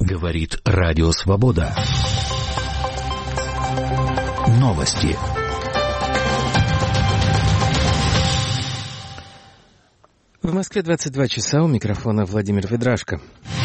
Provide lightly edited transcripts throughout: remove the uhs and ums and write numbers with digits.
Говорит Радио Свобода. Новости. В Москве 22 часа, у микрофона Владимир Ведрашко.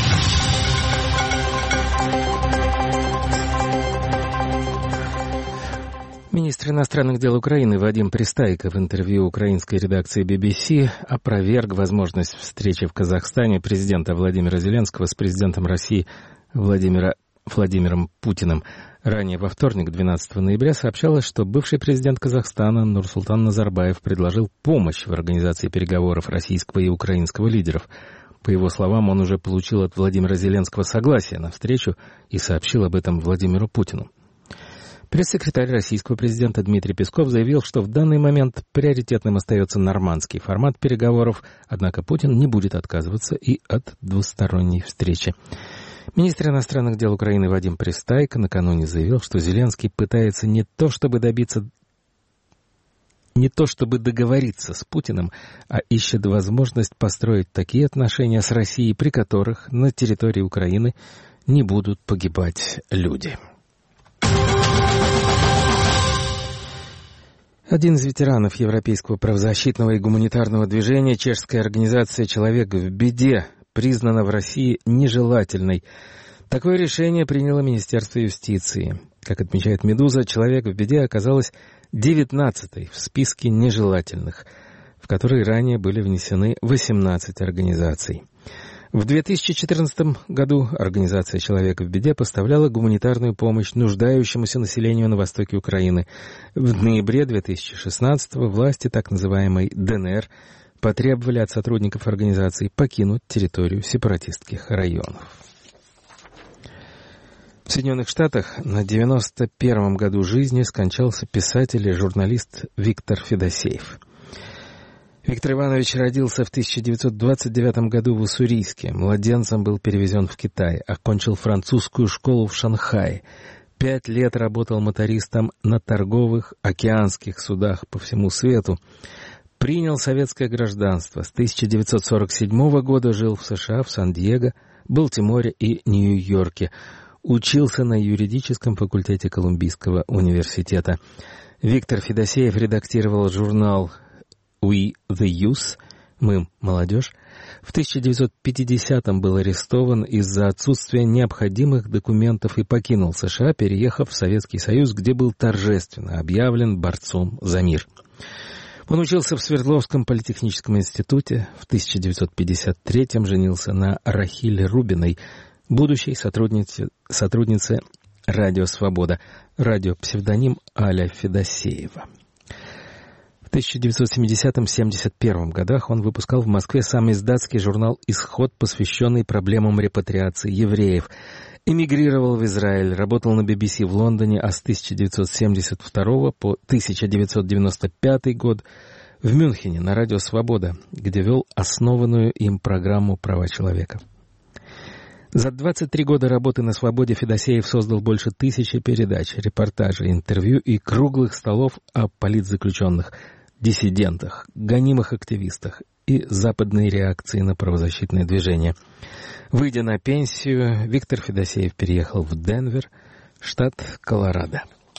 Министр иностранных дел Украины Вадим Пристайко в интервью украинской редакции BBC опроверг возможность встречи в Казахстане президента Владимира Зеленского с президентом России Владимиром Путиным. Ранее во вторник, 12 ноября, сообщалось, что бывший президент Казахстана Нурсултан Назарбаев предложил помощь в организации переговоров российского и украинского лидеров. По его словам, он уже получил от Владимира Зеленского согласие на встречу и сообщил об этом Владимиру Путину. Пресс-секретарь российского президента Дмитрий Песков заявил, что в данный момент приоритетным остается нормандский формат переговоров, однако Путин не будет отказываться и от двусторонней встречи. Министр иностранных дел Украины Вадим Пристайко накануне заявил, что Зеленский пытается не то чтобы договориться с Путиным, а ищет возможность построить такие отношения с Россией, при которых на территории Украины не будут погибать люди. Один из ветеранов европейского правозащитного и гуманитарного движения, чешская организация «Человек в беде», признана в России нежелательной. Такое решение приняло Министерство юстиции. Как отмечает «Медуза», «Человек в беде» оказалась 19-й в списке нежелательных, в которые ранее были внесены 18 организаций. В 2014 году организация «Человек в беде» поставляла гуманитарную помощь нуждающемуся населению на востоке Украины. В ноябре 2016 власти так называемой ДНР потребовали от сотрудников организации покинуть территорию сепаратистских районов. В Соединенных Штатах на 91-м году жизни скончался писатель и журналист Виктор Федосеев. Виктор Иванович родился в 1929 году в Уссурийске. Младенцем был перевезен в Китай. Окончил французскую школу в Шанхае. 5 лет работал мотористом на торговых океанских судах по всему свету. Принял советское гражданство. С 1947 года жил в США, в Сан-Диего, Балтиморе и Нью-Йорке. Учился на юридическом факультете Колумбийского университета. Виктор Федосеев редактировал журнал «We the Youth», «Мы молодежь». В 1950-м был арестован из-за отсутствия необходимых документов и покинул США, переехав в Советский Союз, где был торжественно объявлен борцом за мир. Он учился в Свердловском политехническом институте. В 1953-м женился на Рахиле Рубиной, будущей сотруднице «Радио Свобода», радиопсевдоним Аля Федосеева. В 1970-71 годах он выпускал в Москве самиздатский журнал «Исход», посвященный проблемам репатриации евреев. Эмигрировал в Израиль, работал на BBC в Лондоне, а с 1972 по 1995 год в Мюнхене на радио «Свобода», где вел основанную им программу «Права человека». За 23 года работы на «Свободе» Федосеев создал больше 1000 передач, репортажей, интервью и круглых столов о политзаключенных, диссидентах, гонимых активистах и западной реакции на правозащитное движение. Выйдя на пенсию, Виктор Федосеев переехал в Денвер, штат Колорадо.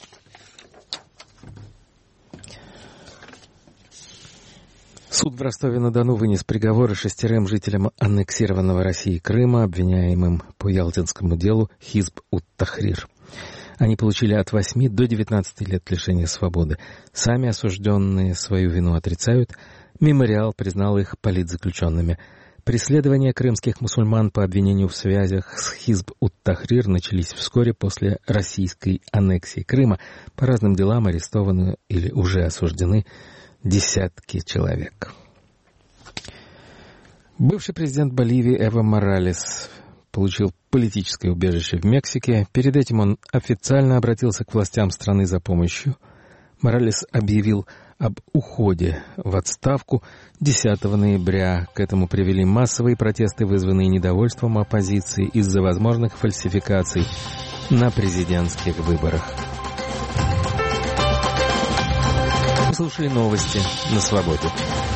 Суд в Ростове-на-Дону вынес приговоры 6 жителям аннексированного Россией Крыма, обвиняемым по Ялтинскому делу Хизб ут-Тахрир. Они получили от 8 до 19 лет лишения свободы. Сами осужденные свою вину отрицают. Мемориал признал их политзаключенными. Преследования крымских мусульман по обвинению в связях с Хизб ут-Тахрир начались вскоре после российской аннексии Крыма. По разным делам арестованы или уже осуждены десятки человек. Бывший президент Боливии Эво Моралес получил политическое убежище в Мексике. Перед этим он официально обратился к властям страны за помощью. Моралес объявил об уходе в отставку 10 ноября. К этому привели массовые протесты, вызванные недовольством оппозиции из-за возможных фальсификаций на президентских выборах. Вы слушали новости на «Свободе».